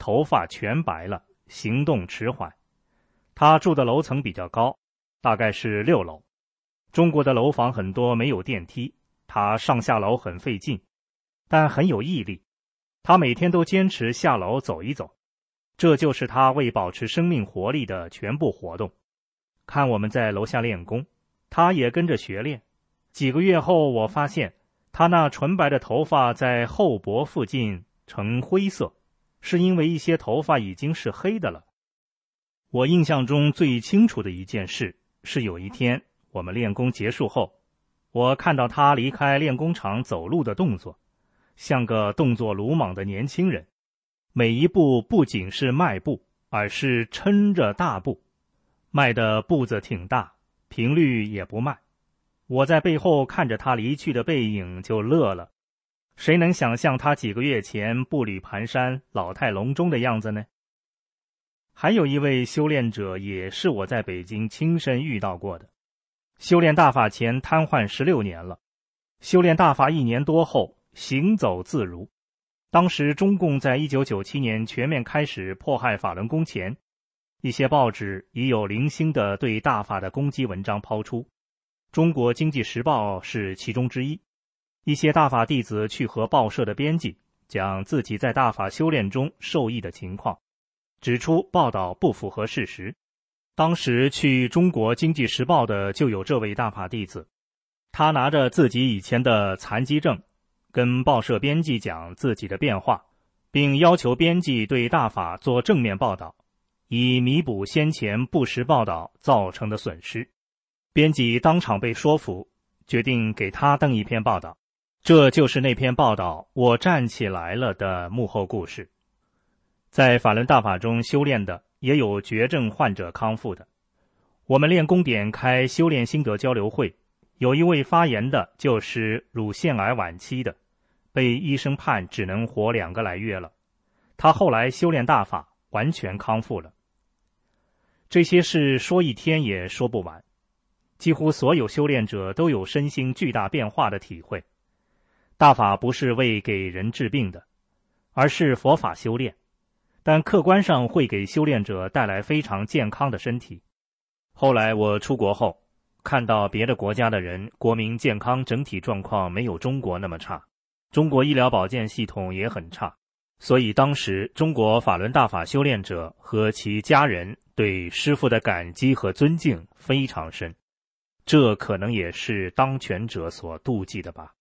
头发全白了，行动迟缓。他住的楼层比较高，大概是6楼。中国的楼房很多没有电梯，他上下楼很费劲，但很有毅力。他每天都坚持下楼走一走，这就是他为保持生命活力的全部活动。看我们在楼下练功，他也跟着学练。几个月后，我发现他那纯白的头发在后脖附近呈灰色，是因为一些头发已经是黑的了。我印象中最清楚的一件事是，有一天我们练功结束后，我看到他离开练功场走路的动作，像个动作鲁莽的年轻人，每一步不仅是迈步，而是撑着大步，迈的步子挺大，频率也不慢。我在背后看着他离去的背影就乐了。谁能想象他几个月前步履蹒跚、老态龙钟的样子呢？还有一位修炼者也是我在北京亲身遇到过的。修炼大法前瘫痪16年了，修炼大法1年多后行走自如。当时中共在1997年全面开始迫害法轮功前，一些报纸已有零星的对大法的攻击文章抛出，中国经济时报是其中之一。一些大法弟子去和报社的编辑讲自己在大法修炼中受益的情况，指出报道不符合事实。当时去中国经济时报的就有这位大法弟子，他拿着自己以前的残疾证跟报社编辑讲自己的变化，并要求编辑对大法做正面报道，以弥补先前不实报道造成的损失。编辑当场被说服，决定给他登一篇报道。这就是那篇报道我站起来了的幕后故事。在法轮大法中修炼的也有绝症患者康复的。我们练功点开修炼心得交流会，有一位发言的就是乳腺癌晚期的，被医生判只能活2个来月了。他后来修炼大法，完全康复了。这些事说一天也说不完，几乎所有修炼者都有身心巨大变化的体会。大法不是为给人治病的，而是佛法修炼，但客观上会给修炼者带来非常健康的身体。后来我出国后，看到别的国家的人国民健康整体状况没有中国那么差，中国医疗保健系统也很差，所以当时中国法轮大法修炼者和其家人对师父的感激和尊敬非常深，这可能也是当权者所妒忌的吧。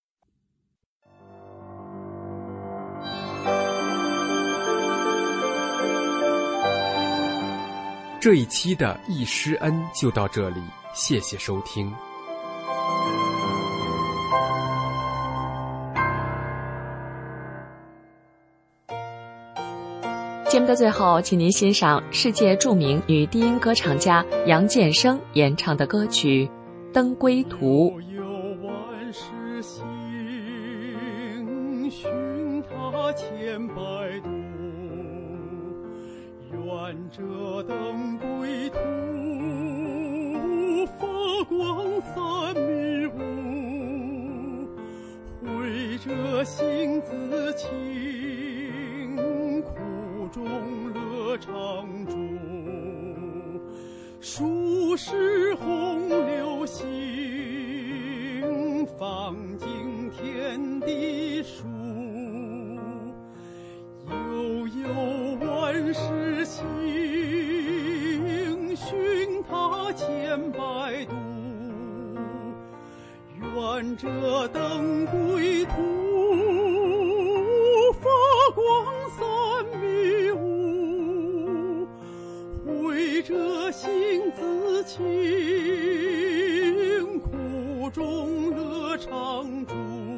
这一期的易师恩就到这里，谢谢收听。 节目的最后，请您欣赏世界著名女低音歌唱家杨建生演唱的歌曲《登归途》。 寻他千百度，愿这登归途，发光三迷雾，绘着心自清，苦中乐常驻，数十洪流行，放尽天地数，悠悠万世行，寻他千百度，愿这登归途，发光三迷雾，绘着心自清，苦中乐常驻，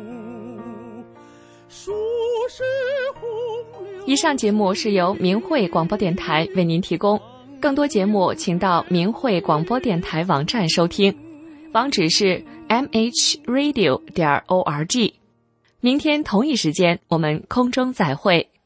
数十洪流。 以上节目是由明慧广播电台为您提供，更多节目请到明慧广播电台网站收听，网址是 mhradio.org。明天同一时间我们空中再会。